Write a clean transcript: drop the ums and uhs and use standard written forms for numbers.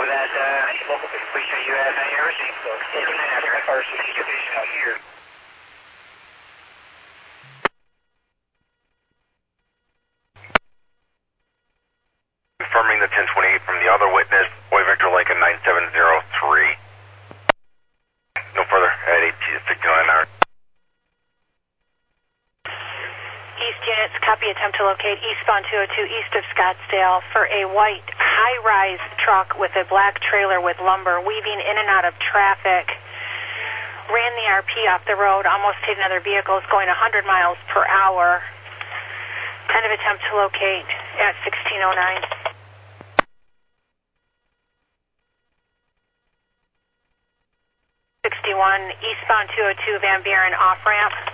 that local completion you have any everything, so it's in after FRC division out here. Confirming the 1028 from the other witness, Boy Victor Lake at 9703. No further at 69 hours. East units, copy, attempt to locate eastbound 202 east of Scottsdale for a white high-rise truck with a black trailer with lumber weaving in and out of traffic. Ran the RP off the road, almost hit another vehicle, is going 100 miles per hour. Kind of attempt to locate at 1609. 61, eastbound 202 Van Buren off-ramp.